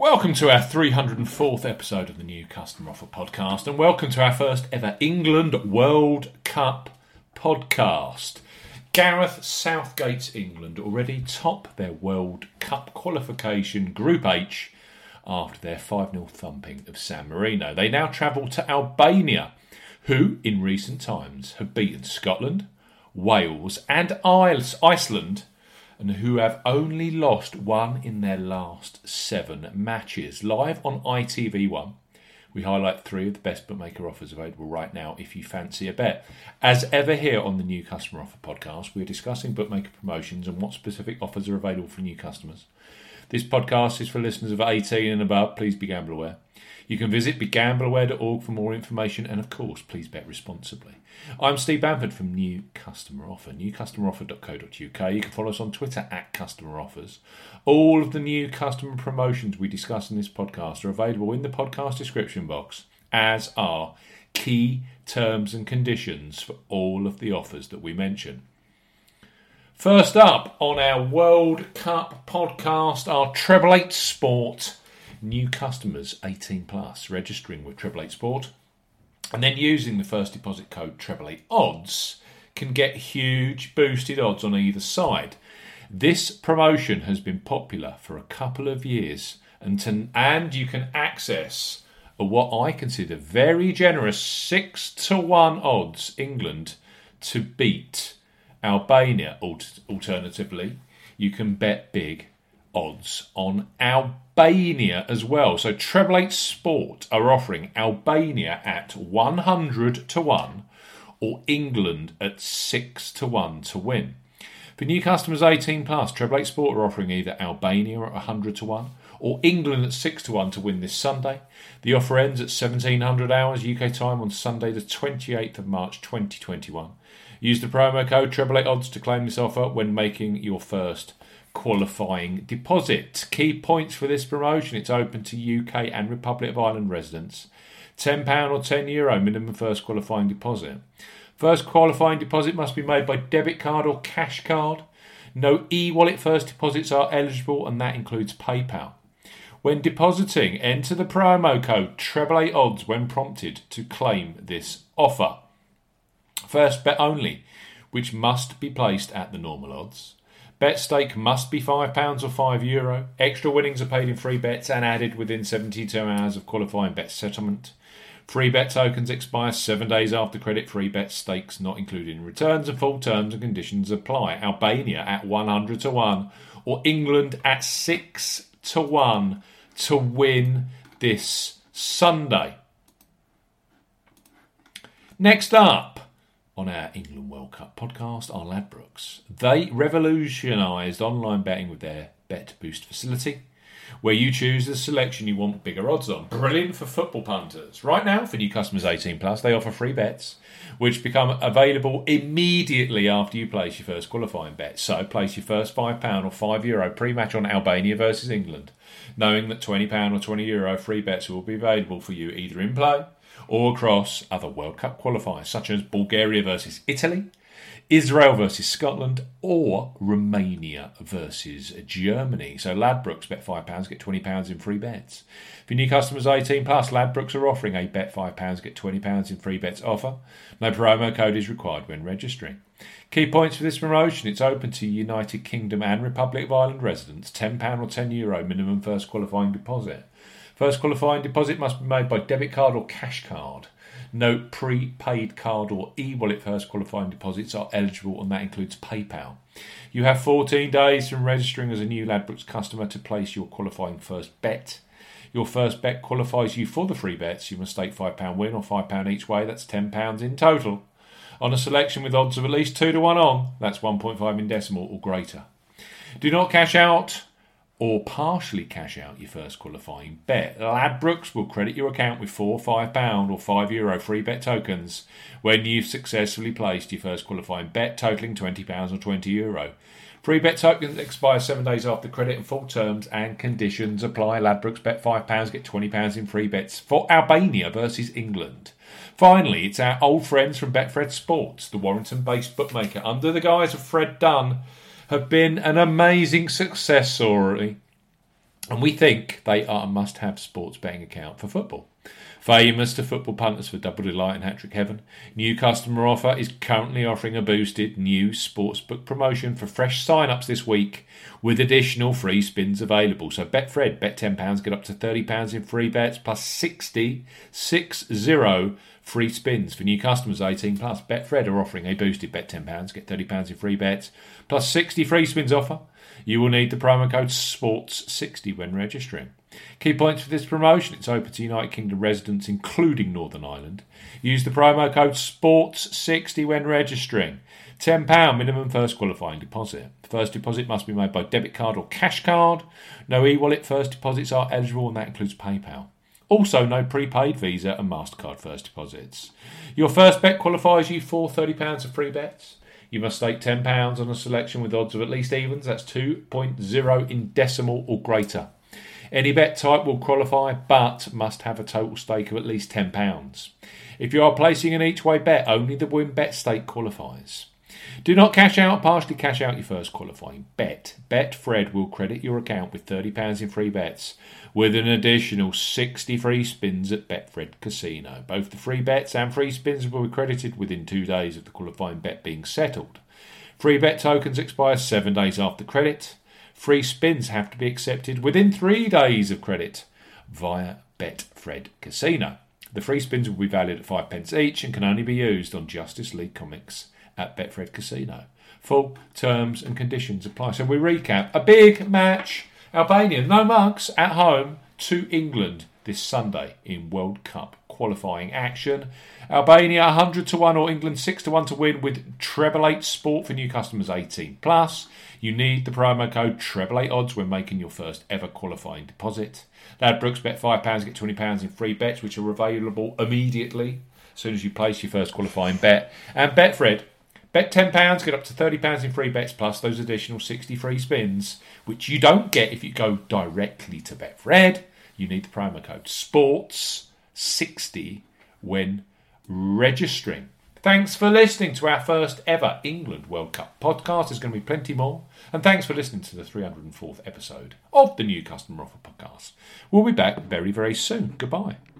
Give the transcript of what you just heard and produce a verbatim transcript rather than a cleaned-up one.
Welcome to our three hundred fourth episode of the New Customer Offer podcast, and welcome to our first ever England World Cup podcast. Gareth Southgate's England already top their World Cup qualification Group H after their five nil thumping of San Marino. They now travel to Albania, who in recent times have beaten Scotland, Wales and Iceland, and who have only lost one in their last seven matches. Live on I T V one, we highlight three of the best bookmaker offers available right now if you fancy a bet. As ever here on the New Customer Offer podcast, we're discussing bookmaker promotions and what specific offers are available for new customers. This podcast is for listeners of eighteen and above. Please be gamble aware. You can visit be gamble aware dot org for more information, and of course, please bet responsibly. I'm Steve Bamford from New Customer Offer, new customer offer dot co dot uk. You can follow us on Twitter at Customer Offers. All of the new customer promotions we discuss in this podcast are available in the podcast description box, as are key terms and conditions for all of the offers that we mention. First up on our World Cup podcast, our Treble Eight Sport new customers eighteen plus registering with Treble Eight Sport and then using the first deposit code Treble Eight Odds can get huge boosted odds on either side. This promotion has been popular for a couple of years, and to, and you can access a, what I consider very generous six to one odds England to beat Albania. Alternatively, you can bet big odds on Albania as well. So Treble Eight Sport are offering Albania at one hundred to one or England at six to one to win. For new customers eighteen plus, Treble Eight Sport are offering either Albania at one hundred to one or England at six to one to win this Sunday. The offer ends at seventeen hundred hours U K time on Sunday the twenty-eighth of March twenty twenty-one. Use the promo code Treble Eight Odds to claim this offer when making your first qualifying deposit. Key points for this promotion: it's open to U K and Republic of Ireland residents. ten pounds or ten euro minimum first qualifying deposit. First qualifying deposit must be made by debit card or cash card. No e-wallet first deposits are eligible, and that includes PayPal. When depositing, enter the promo code Treble Eight Odds when prompted to claim this offer. First bet only, which must be placed at the normal odds. Bet stake must be five pounds or five euro. Extra winnings are paid in free bets and added within seventy-two hours of qualifying bet settlement. Free bet tokens expire seven days after credit. Free bet stakes not included in returns, and full terms and conditions apply. Albania at one hundred to one or England at six to one to win this Sunday. Next up on our England World Cup podcast are Ladbrokes. They revolutionised online betting with their Bet Boost facility, where you choose the selection you want bigger odds on. Brilliant for football punters. Right now, for new customers eighteen plus, they offer free bets, which become available immediately after you place your first qualifying bet. So place your first five pounds or five euro pre-match on Albania versus England, knowing that twenty pounds or twenty euro free bets will be available for you either in play or across other World Cup qualifiers, such as Bulgaria versus Italy, Israel versus Scotland, or Romania versus Germany. So Ladbrokes, bet five pounds, get twenty pounds in free bets. For new customers eighteen plus, Ladbrokes are offering a bet five pounds, get twenty pounds in free bets offer. No promo code is required when registering. Key points for this promotion: it's open to United Kingdom and Republic of Ireland residents. ten pounds or ten euro minimum first qualifying deposit. First qualifying deposit must be made by debit card or cash card. No prepaid card or e-wallet first qualifying deposits are eligible, and that includes PayPal. You have fourteen days from registering as a new Ladbrokes customer to place your qualifying first bet. Your first bet qualifies you for the free bets. You must stake five pounds win or five pounds each way. That's ten pounds in total on a selection with odds of at least two to one on. That's one point five in decimal or greater. Do not cash out or partially cash out your first qualifying bet. Ladbrokes will credit your account with four five pounds or five euro free bet tokens when you've successfully placed your first qualifying bet totaling twenty pounds or twenty euro. Free bet tokens expire seven days after credit, and full terms and conditions apply. Ladbrokes, bet five pounds, get twenty pounds in free bets for Albania versus England. Finally, it's our old friends from Betfred Sports, the Warrington-based bookmaker, under the guise of Fred Dunn, have been an amazing success story And we think they are a must-have sports betting account for football. Famous to football punters for double delight and hat-trick heaven, new customer offer is currently offering a boosted new sportsbook promotion for fresh sign-ups this week with additional free spins available. So Betfred, bet ten pounds, get up to thirty pounds in free bets plus sixty, six zero free spins for new customers eighteen plus. Betfred are offering a boosted bet ten pounds, get thirty pounds in free bets plus sixty free spins offer. You will need the promo code sports sixty when registering. Key points for this promotion: it's open to United Kingdom residents, including Northern Ireland. Use the promo code sports sixty when registering. ten pounds minimum first qualifying deposit. First deposit must be made by debit card or cash card. No e-wallet first deposits are eligible, and that includes PayPal. Also, no prepaid Visa and MasterCard first deposits. Your first bet qualifies you for thirty pounds of free bets. You must stake ten pounds on a selection with odds of at least evens. That's two point oh in decimal or greater. Any bet type will qualify, but must have a total stake of at least ten pounds. If you are placing an each-way bet, only the win bet stake qualifies. Do not cash out, partially cash out your first qualifying bet. Betfred will credit your account with thirty pounds in free bets, with an additional sixty free spins at Betfred Casino. Both the free bets and free spins will be credited within two days of the qualifying bet being settled. Free bet tokens expire seven days after credit. Free spins have to be accepted within three days of credit via Betfred Casino. The free spins will be valued at five pence each and can only be used on Justice League comics at Betfred Casino. Full terms and conditions apply. So we recap. A big match. Albania, no mugs, at home to England this Sunday in World Cup qualifying action. Albania one hundred to one or England six to one to win with Treble eight Sport for new customers eighteen plus. You need the promo code Treble eight Odds when making your first ever qualifying deposit. Ladbrokes, bet five pounds, get twenty pounds in free bets, which are available immediately as soon as you place your first qualifying bet. And Betfred, bet ten pounds, get up to thirty pounds in free bets plus those additional sixty free spins, which you don't get if you go directly to Betfred. You need the promo code sports sixty when registering. Thanks for listening to our first ever England World Cup podcast. There's going to be plenty more. And thanks for listening to the three hundred fourth episode of the New Customer Offer podcast. We'll be back very, very soon. Goodbye.